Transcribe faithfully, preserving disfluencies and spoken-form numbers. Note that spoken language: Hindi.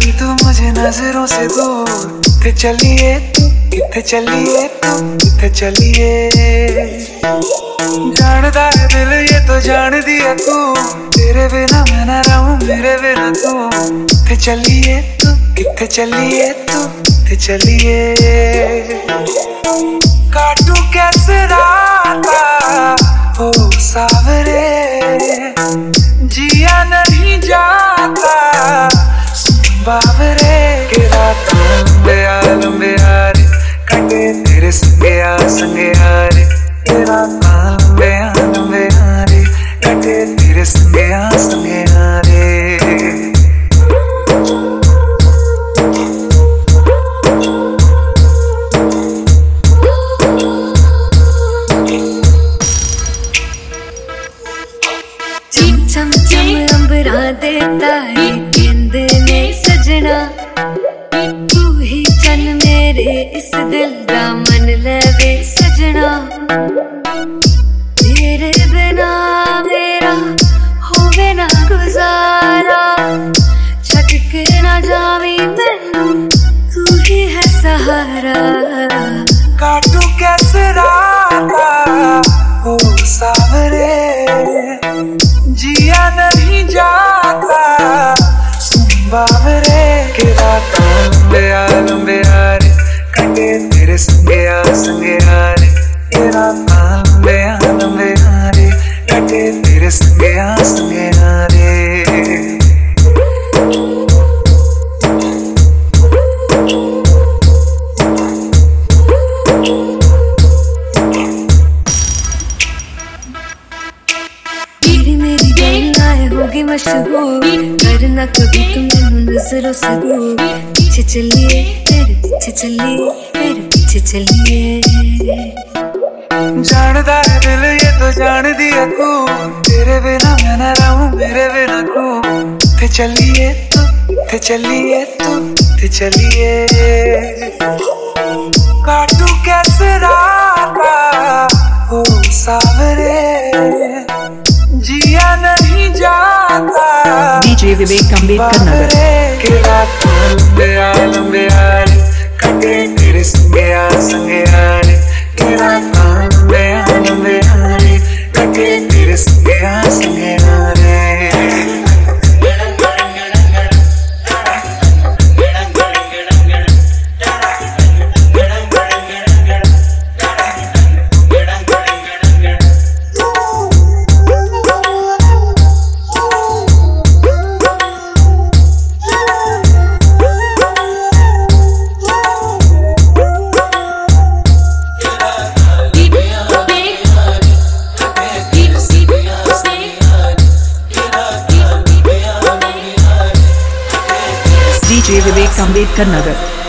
कभी तू मुझे नजरों से दूर, किथे चलिए तू, किथे चलिए तू, किथे चलिए। जानदा है दिल ये तो जान दिया तू, तेरे बिना मैं ना रहूं मेरे बिना तू। किथे चलिए तू, किथे चलिए तू, किथे चलिए। काटू कैसे राता ओ सावरे, जिया नहीं जाता बावरे। के रात लंबे आ लंबे आ रे, कटे तेरे संगे आ संगे आ रे। के रात लंबे आ लंबे आ रे, कटे तेरे संगे आ संगे आ रे। चम चम अंबरा देता है गेंद ने सजना, तू ही चन मेरे इस दिल दा मन लवे सजना। तेरे बिना मेरा होवे ना गुजारा, छट के ना जावी मैनू तू ही है सहारा। काटू कैसे राता ओ सावरे, जिया नहीं जाता बावरे। के रात लंबे आ लंबे आ रे, कटे तेरे संगे आ संगे आ रे। के रात लंबे आ लंबे आ रे, कटे तेरे संगे आ संगे आ रे। होगी मशहूर, करना कभी तुम मैनू नजरों से दूर। पीछे चलिए तेरे पीछे चलिए, तेरे पीछे चलिए। जानदा है दिल ये तो जान दिया तू, तेरे बिना मैं ना रहूं मेरे बिना तू। किथे चलिए तू, किथे चलिए तू, किथे चलिए। काटू कैसे राता ओ सावरे, जिया नहीं जाता डीजे विवेक अम्बेडकर नगर। के रात लंबे आ लंबे आ रे, कटे तेरे संगे आ संगे आ रे। के रात लंबे आ लंबे आ रे, कटे तेरे संगे आ संगे आ रे। डीजे विवेक अम्बेडकर नगर।